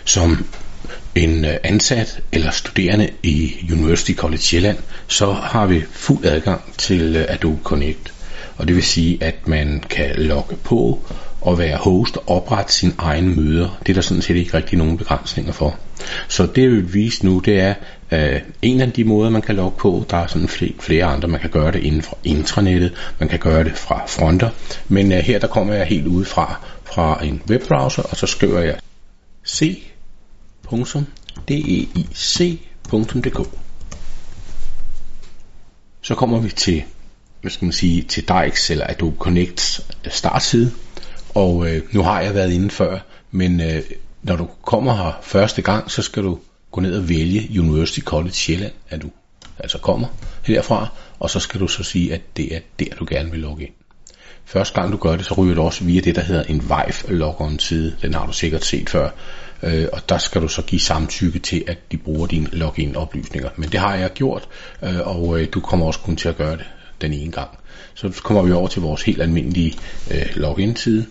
Som en ansat eller studerende i University College Sjælland, så har vi fuld adgang til Adobe Connect. Og det vil sige, at man kan logge på og være host og oprette sine egne møder. Det er der sådan set ikke rigtig nogen begrænsninger for. Så det jeg vil vise nu, det er en af de måder, man kan logge på. Der er sådan flere andre. Man kan gøre det inden for intranettet, man kan gøre det fra fronter. Men her der kommer jeg helt udefra fra en webbrowser, og så skriver jeg c.deic.dk. Så kommer vi til, til Deix eller Adobe Connects startside. Og nu har jeg været inde før, men når du kommer her første gang, så skal du gå ned og vælge University College Sjælland, at du altså kommer herfra, og så skal du så sige, at det er der, du gerne vil logge ind. Første gang du gør det, så ryger du også via det, der hedder en Vive-loggeren side. Den har du sikkert set før. Og der skal du så give samtykke til, at de bruger dine login-oplysninger. Men det har jeg gjort, og du kommer også kun til at gøre det den ene gang. Så kommer vi over til vores helt almindelige login-side.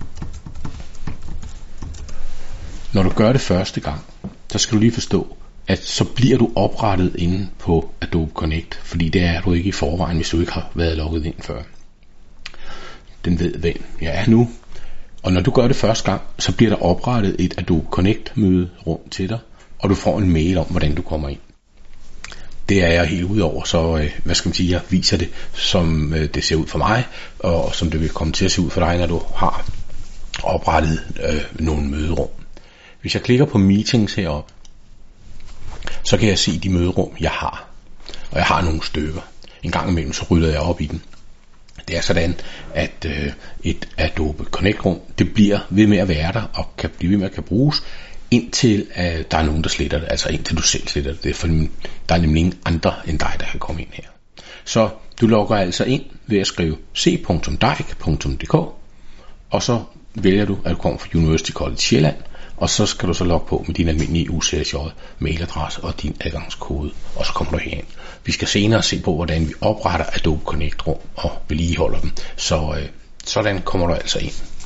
Når du gør det første gang, så skal du lige forstå, at så bliver du oprettet inde på Adobe Connect, fordi det er du ikke i forvejen, hvis du ikke har været logget ind før. Den ved, hvem jeg er nu. Og når du gør det første gang, så bliver der oprettet et Adobe Connect møderum til dig, og du får en mail om, hvordan du kommer ind. Det er jeg helt udover, så jeg viser det, som det ser ud for mig, og som det vil komme til at se ud for dig, når du har oprettet nogle møderum. Hvis jeg klikker på meetings heroppe, så kan jeg se de møderum, jeg har. Og jeg har nogle stykker. En gang imellem, så rydder jeg op i den. Det er sådan, at et Adobe Connect-rum, det bliver ved med at være der, og kan blive ved med at kan bruges, indtil der er nogen, der sletter det. Altså indtil du selv sletter det. For der er nemlig ingen andre end dig, der kan komme ind her. Så du logger altså ind ved at skrive c.deic.dk, og så vælger du, at du kommer fra University College Sjælland, og så skal du så logge på med din almindelige UCLJ mailadresse og din adgangskode, og så kommer du herind. Vi skal senere se på, hvordan vi opretter Adobe Connect rum og vedligeholder dem. Så sådan kommer du altså ind.